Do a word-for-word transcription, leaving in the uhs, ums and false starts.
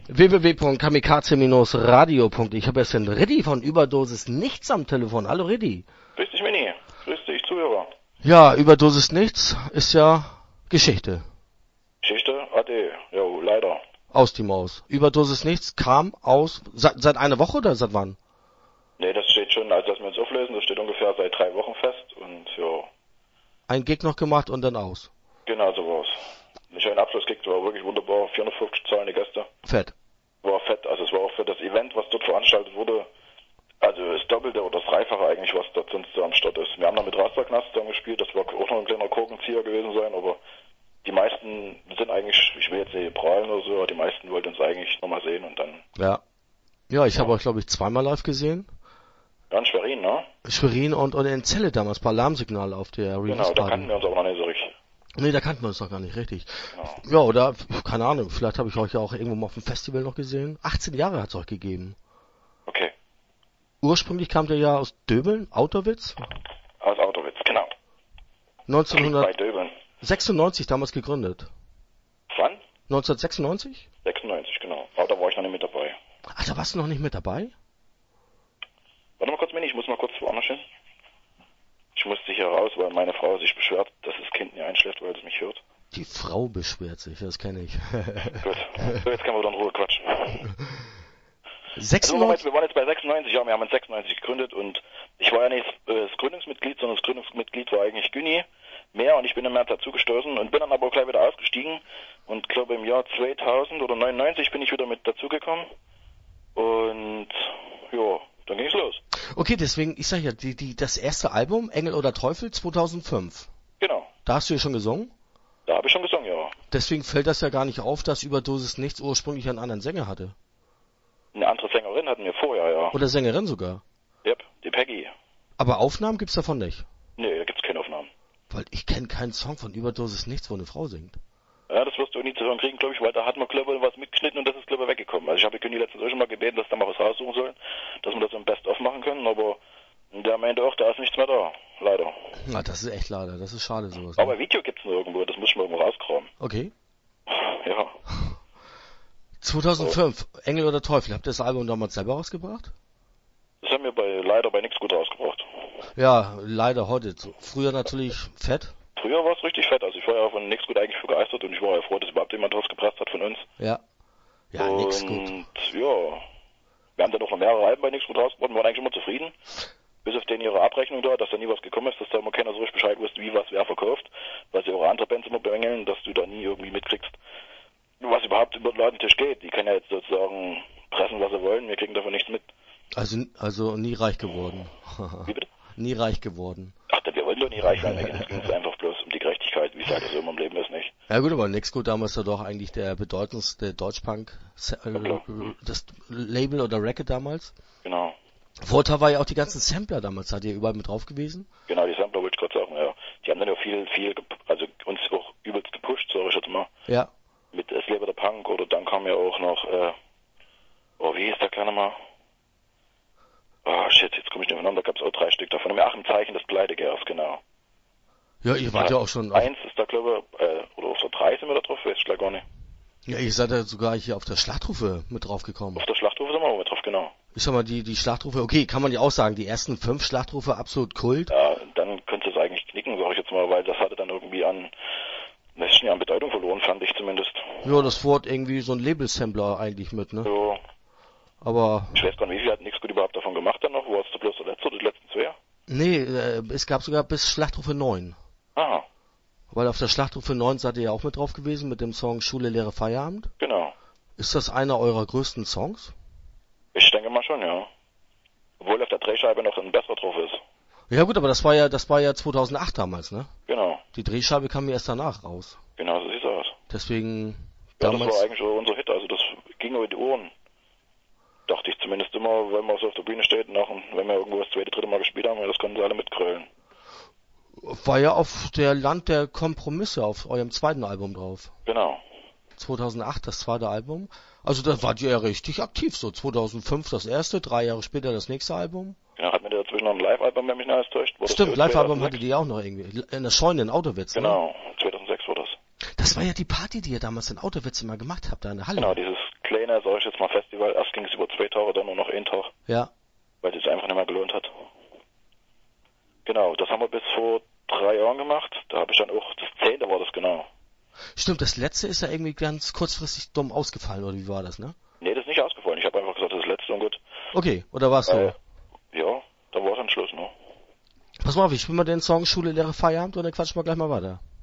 w w w punkt kamikaze Bindestrich radio punkt de. Ich habe jetzt den Riddi von Überdosis Nichts am Telefon. Hallo Riddi. Grüß dich, Mini. Grüß dich, Zuhörer. Ja, Überdosis Nichts ist ja Geschichte. Geschichte? Ade. Jo, leider. Aus die Maus. Überdosis Nichts kam aus, seit, seit einer Woche oder seit wann? Nee, das steht schon, also dass wir uns auflösen, das steht ungefähr seit drei Wochen fest und ja. Ein Gig noch gemacht und dann aus. Genau so war's. Ein schöner Abschlussgig, war wirklich wunderbar, vierhundertfünfzig zahlende Gäste. Fett. War fett, also es war auch für das Event, was dort veranstaltet wurde, also das Doppelte oder das Dreifache eigentlich, was dort sonst so am Start ist. Wir haben da mit Rasterknast zusammen gespielt, das war auch noch ein kleiner Korkenzieher gewesen sein, aber die meisten sind eigentlich, ich will jetzt nicht prahlen oder so, aber die meisten wollten uns eigentlich nochmal sehen und dann... Ja. Ja, ich ja. habe euch, glaube ich, zweimal live gesehen. Ja, in Schwerin, ne? Schwerin und, und in Celle damals, bei Alarmsignal auf der Release Genau, da kannten wir uns aber noch nicht so richtig. Nee, da kannten wir uns noch gar nicht richtig. Genau. Ja, oder, keine Ahnung, vielleicht habe ich euch ja auch irgendwo mal auf dem Festival noch gesehen. achtzehn Jahre hat's euch gegeben. Okay. Ursprünglich kamt ihr ja aus Döbeln, Auterwitz? Aus Auterwitz, genau. neunzehnhundertsechsundneunzig damals gegründet. Wann? neunzehnhundertsechsundneunzig? sechsundneunzig, genau. Aber da war ich noch nicht mit dabei. Ach, da warst du noch nicht mit dabei? Warte mal kurz, Mini, ich muss mal kurz woanders hin. Ich musste hier raus, weil meine Frau sich beschwert, dass das Kind nie einschläft, weil es mich hört. Die Frau beschwert sich, das kenne ich. Gut, so jetzt können wir wieder in Ruhe quatschen. sechsundneunzig? Also, wir waren jetzt bei sechsundneunzig, ja, wir haben in sechsundneunzig gegründet und ich war ja nicht das Gründungsmitglied, sondern das Gründungsmitglied war eigentlich Günni mehr und ich bin im März dazugestoßen und bin dann aber auch gleich wieder ausgestiegen und glaube im Jahr zweitausend oder neunundneunzig bin ich wieder mit dazugekommen und ja, dann ging's los. Okay, deswegen, ich sag ja, die, die, das erste Album, Engel oder Teufel, zweitausendfünf. Genau. Da hast du ja schon gesungen? Da habe ich schon gesungen, ja. Deswegen fällt das ja gar nicht auf, dass Überdosis Nichts ursprünglich einen anderen Sänger hatte. Eine andere Sängerin hatten wir vorher, ja. Oder Sängerin sogar. Yep, die Peggy. Aber Aufnahmen gibt's davon nicht? Nee, da gibt's keine Aufnahmen. Weil ich kenne keinen Song von Überdosis Nichts, wo eine Frau singt. Ja, das wirst du nie zu hören kriegen, glaube ich, weil da hat man, glaube ich, was mitgeschnitten und das ist, glaube ich, weggekommen. Also ich habe die letztens auch schon mal gebeten, dass da mal was raussuchen sollen, dass wir das im Best-of machen können, aber der meinte auch, da ist nichts mehr da. Leider. Na, das ist echt leider, das ist schade sowas. Aber ne? Video gibt's noch irgendwo, das muss ich mal irgendwo rauskramen. Okay. Ja. zweitausendfünf, so. Engel oder Teufel, habt ihr das Album damals selber rausgebracht? Das haben wir bei, leider bei nichts gut rausgebracht. Ja, leider heute. Früher natürlich fett. Früher war es richtig fett, also ich war ja von nichts gut eigentlich begeistert und ich war ja froh, dass überhaupt jemand rausgepresst hat von uns. Ja. Ja, und, nix gut. Und ja, wir haben dann noch mehrere Alben bei nichts gut rausgebracht und waren eigentlich immer zufrieden. Bis auf den ihre Abrechnung da, dass da nie was gekommen ist, dass da immer keiner so richtig Bescheid wusste, wie was wer verkauft, was sie eure andere Bands immer bemängeln, dass du da nie irgendwie mitkriegst, was überhaupt über den Ladentisch geht. Die können ja jetzt sozusagen pressen, was sie wollen, wir kriegen davon nichts mit. Also also nie reich geworden. Wie bitte? Nie reich geworden. Ach, wir wollen doch nie reich werden, es ging einfach bloß um die Gerechtigkeit, wie es halt so immer im Leben ist, nicht? Ja gut, aber Nix Gut damals ja doch eigentlich der bedeutendste Deutschpunk, äh, das Label oder Record damals. Genau. Vorteil war ja auch die ganzen Sampler damals, seid ihr überall mit drauf gewesen? Genau, die Sampler wollte ich gerade sagen, ja. Die haben dann ja viel, viel, also uns auch übelst gepusht, sag ich jetzt mal. Ja. Mit Es lebe der Punk oder dann kam ja auch noch, äh, oh, wie hieß der kleine mal? Oh shit, jetzt komme ich nicht aufeinander, gab es auch drei Stück davon. Ach, im Zeichen des Pleitegeers, genau. Ja, ihr wart ja, ja auch schon... Eins ist da, glaube ich, äh, oder auf der drei sind wir da drauf, weiß ich gleich gar nicht. Ja, ihr seid ja sogar hier auf der Schlachtrufe mit drauf gekommen. Auf der Schlachtrufe sind wir auch mit drauf, genau. Ich sag mal, die, die Schlachtrufe, okay, kann man ja auch sagen, die ersten fünf Schlachtrufe absolut Kult. Ja, dann könntest du es eigentlich knicken, sag ich jetzt mal, weil das hatte dann irgendwie an, ein bisschen an Bedeutung verloren, fand ich zumindest. Ja, das Wort irgendwie so ein Label-Sampler eigentlich mit, ne? Ja. Aber... Ich weiß gar nicht, wie viel hat nichts gut überhaupt davon gemacht dann noch? Wo hast du bloß der letzte oder die letzten zwei? Nee, äh, es gab sogar bis Schlachtrufe neun. Aha. Weil auf der Schlachtrufe neun seid ihr ja auch mit drauf gewesen, mit dem Song Schule, Lehre, Feierabend. Genau. Ist das einer eurer größten Songs? Ich denke mal schon, ja. Obwohl auf der Drehscheibe noch ein besserer drauf ist. Ja gut, aber das war ja, das war ja zweitausendacht damals, ne? Genau. Die Drehscheibe kam mir erst danach raus. Genau, so sieht's aus. Deswegen, ja, damals... das war eigentlich so unser Hit, also das ging über die Ohren. Dachte ich zumindest immer, wenn man so auf der Bühne steht, nach, wenn wir irgendwo das zweite, dritte Mal gespielt haben, das konnten sie alle mitgrölen. War ja auf der Land der Kompromisse, auf eurem zweiten Album drauf. Genau. zweitausendacht, das zweite Album. Also da wart ihr ja richtig aktiv, so zweitausendfünf das erste, drei Jahre später das nächste Album. Genau, hatten wir dazwischen noch ein Live-Album, wenn mich nicht alles täuscht. Stimmt, Live-Album hattet ihr auch noch irgendwie. In der Scheune in Autowitz, genau, ne? zweitausendsechs war das. Das war ja die Party, die ihr damals in Autowitz immer gemacht habt, da in der Halle. Genau, dieses kleine, sag ich jetzt mal, Festival. Erst ging es über zwei Tage, dann nur noch einen Tag, Ja. weil es sich einfach nicht mehr gelohnt hat. Genau, das haben wir bis vor drei Jahren gemacht. Da habe ich dann auch, das zehnte war das genau. Stimmt, das letzte ist ja irgendwie ganz kurzfristig dumm ausgefallen, oder wie war das, ne? Nee, das ist nicht ausgefallen. Ich habe einfach gesagt, das ist das letzte und gut. Okay, oder war's so? Äh, ja, da war es dann Schluss, ne? Pass mal auf, ich spiel mal den Song Schule, Lehre, Feierabend und dann quatschen wir gleich mal weiter.